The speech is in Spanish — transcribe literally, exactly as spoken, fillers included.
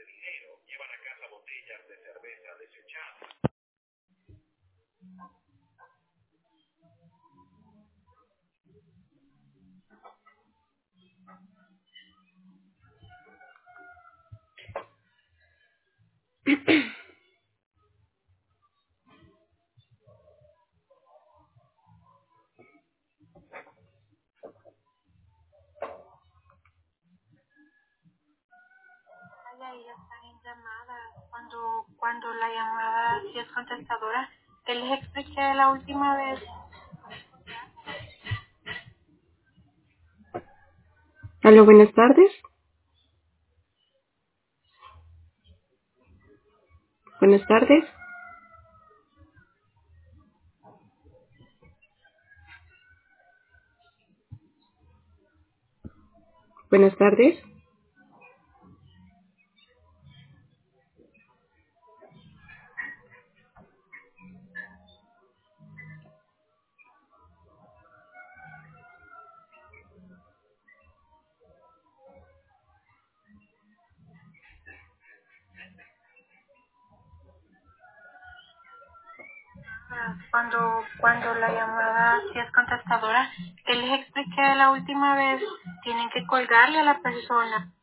Vaya, ella está en llamada. Cuando, cuando la llamada, si es contestadora, que les expliqué la última vez. Aló, buenas tardes. Buenas tardes. Buenas tardes. Ah, Cuando, cuando la llamada, si es contestadora, que les expliqué la última vez, tienen que colgarle a la persona.